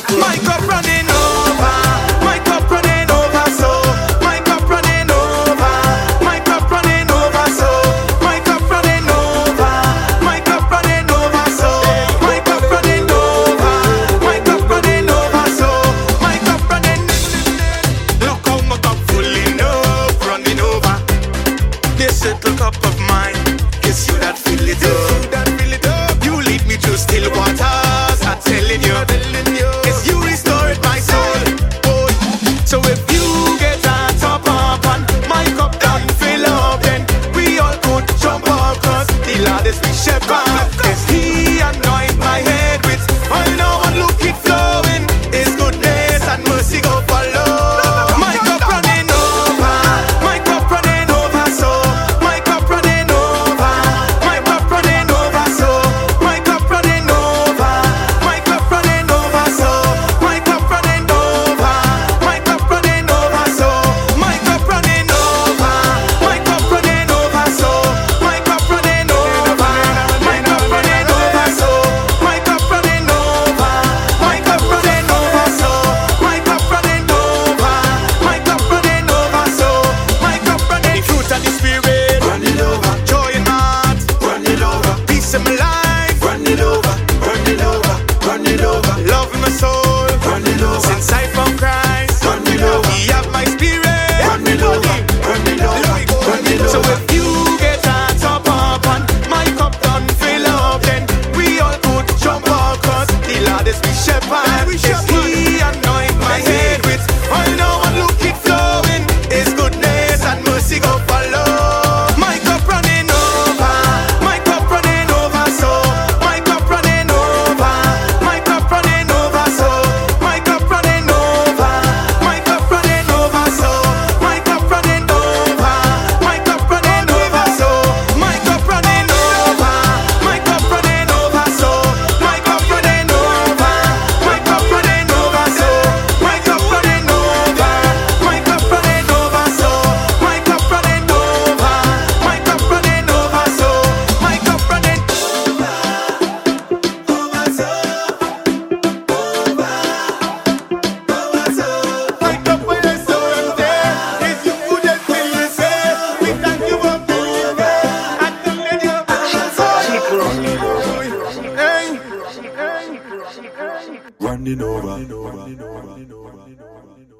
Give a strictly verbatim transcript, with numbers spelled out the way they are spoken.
My cup running over, my cup running over, so my cup running over, my cup running over, so my cup running over, my cup running over, so my cup running over, my cup running over, so my cup running. Look how my cup fulling up, running over. This little cup of mine, it's you that fill it up, that fill it up. You lead me through still waters, I'm telling you, telling you. It's you restored my soul. Oh, so if you get a top up and my cup done fill up, then we all could jump up, cause the Lord is my shepherd. Yes, he anoint my head with oil, now and look it flowing. His goodness and mercy go follow. My cup running over, my cup running over, so my cup running over, my cup running over, so my cup running over, my cup running over, so my cup running over, my cup running over, so my cup running over, my cup running over, so my cup running over, my cup running over, so my cup running over, my cup running over, so my cup running over, my cup running over, so my cup running. Fruit of the spirit, run it over. Joy in my heart, run it over. Peace in my life, run it over, run it over, run it over. Love in my soul, run it over. Since I found Christ, run it over. He have my spirit, run it over, run it over, run it over. So if you get a top up and my cup done fill up, then we all could jump up, cause the Lord is my shepherd. Yes, he anoint my head with oil, now and look it flowing. His goodness and mercy go follow. My cup running over, my cup running over, so my cup running over, my cup running over, so my cup running over, my cup running over, so my cup running over, my cup running over, so my cup running over, my cup running over, so my cup running over, my cup running over, so my cup running over, my cup running over, so my cup running over, my cup running over, so my cup running over, over, so over, over, so my cup when I saw him there. If you couldn't feel it, say we thank you for being there. I don't let you hey, hey, Running over, running over, running over, running over.